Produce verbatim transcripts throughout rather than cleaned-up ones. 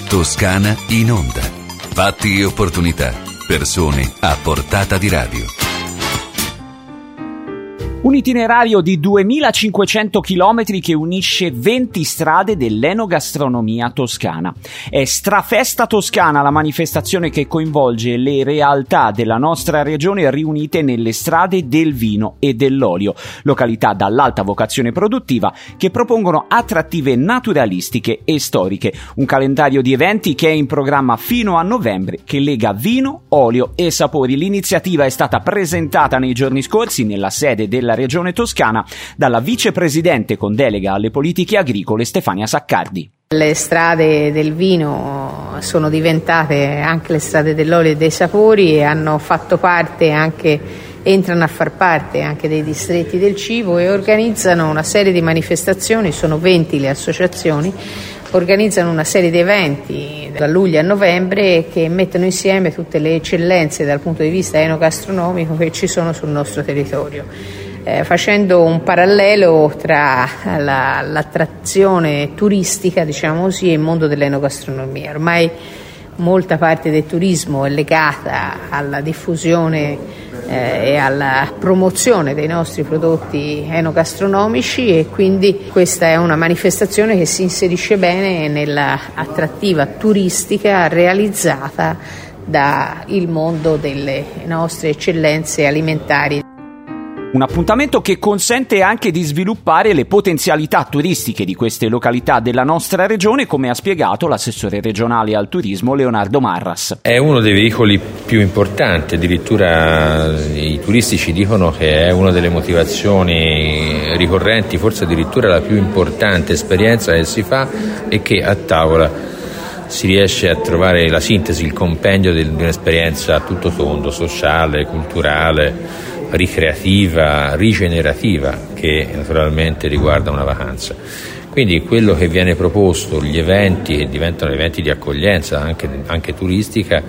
Toscana in onda. Fatti e opportunità. Persone a portata di radio. Un itinerario di duemilacinquecento chilometri che unisce venti strade dell'enogastronomia toscana. È Strafesta Toscana la manifestazione che coinvolge le realtà della nostra regione riunite nelle strade del vino e dell'olio, località dall'alta vocazione produttiva che propongono attrattive naturalistiche e storiche. Un calendario di eventi che è in programma fino a novembre che lega vino, olio e sapori. L'iniziativa è stata presentata nei giorni scorsi nella sede della Regione Toscana dalla vicepresidente con delega alle politiche agricole Stefania Saccardi. Le strade del vino sono diventate anche le strade dell'olio e dei sapori e hanno fatto parte anche, entrano a far parte anche dei distretti del cibo e organizzano una serie di manifestazioni, sono venti le associazioni, organizzano una serie di eventi da luglio a novembre che mettono insieme tutte le eccellenze dal punto di vista enogastronomico che ci sono sul nostro territorio. Eh, facendo un parallelo tra la, l'attrazione turistica, diciamo così, e il mondo dell'enogastronomia. Ormai molta parte del turismo è legata alla diffusione eh, e alla promozione dei nostri prodotti enogastronomici e quindi questa è una manifestazione che si inserisce bene nell'attrattiva turistica realizzata dal mondo delle nostre eccellenze alimentari. Un appuntamento che consente anche di sviluppare le potenzialità turistiche di queste località della nostra regione, come ha spiegato l'assessore regionale al turismo Leonardo Marras. È uno dei veicoli più importanti, addirittura i turistici dicono che è una delle motivazioni ricorrenti, forse addirittura la più importante esperienza che si fa e che a tavola si riesce a trovare la sintesi, il compendio di un'esperienza a tutto tondo, sociale, culturale, ricreativa, rigenerativa, che naturalmente riguarda una vacanza. Quindi quello che viene proposto, gli eventi che diventano eventi di accoglienza anche, anche turistica,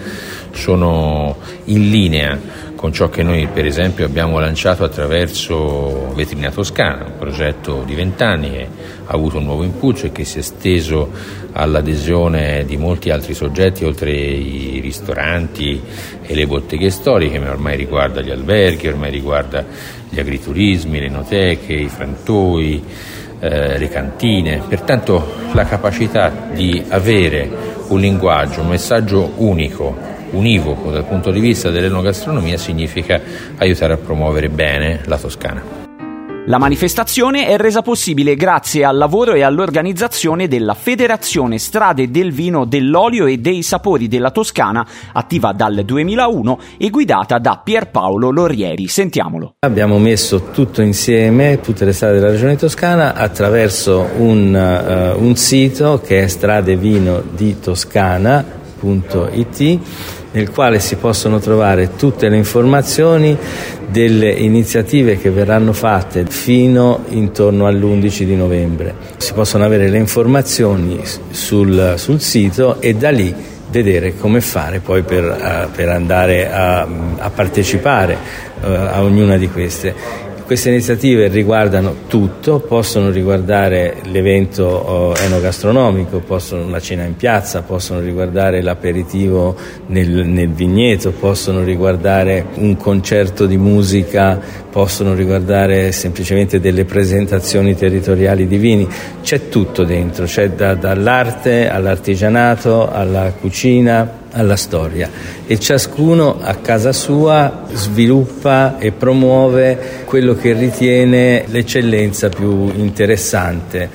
sono in linea con ciò che noi per esempio abbiamo lanciato attraverso Vetrina Toscana, un progetto di vent'anni che ha avuto un nuovo impulso e che si è esteso all'adesione di molti altri soggetti oltre i ristoranti e le botteghe storiche, ma ormai riguarda gli alberghi, ormai riguarda gli agriturismi, le enoteche, i frantoi, eh, le cantine. Pertanto la capacità di avere un linguaggio, un messaggio unico, univoco dal punto di vista dell'enogastronomia significa aiutare a promuovere bene la Toscana. La manifestazione è resa possibile grazie al lavoro e all'organizzazione della Federazione Strade del Vino, dell'Olio e dei Sapori della Toscana, attiva dal duemilauno e guidata da Pierpaolo Lorieri. Sentiamolo. Abbiamo messo tutto insieme, tutte le strade della Regione Toscana, attraverso un, uh, un sito che è stradevino di toscana punto it, nel quale si possono trovare tutte le informazioni delle iniziative che verranno fatte fino intorno all'undici di novembre. Si possono avere le informazioni sul, sul sito e da lì vedere come fare poi per, uh, per andare a, a partecipare uh, a ognuna di queste. Queste iniziative riguardano tutto, possono riguardare l'evento enogastronomico, possono la cena in piazza, possono riguardare l'aperitivo nel, nel vigneto, possono riguardare un concerto di musica, possono riguardare semplicemente delle presentazioni territoriali di vini. C'è tutto dentro, c'è da, dall'arte all'artigianato, alla cucina, alla storia, e ciascuno a casa sua sviluppa e promuove quello che ritiene l'eccellenza più interessante.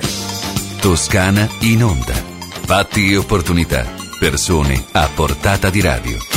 Toscana in onda. Fatti e opportunità. Persone a portata di radio.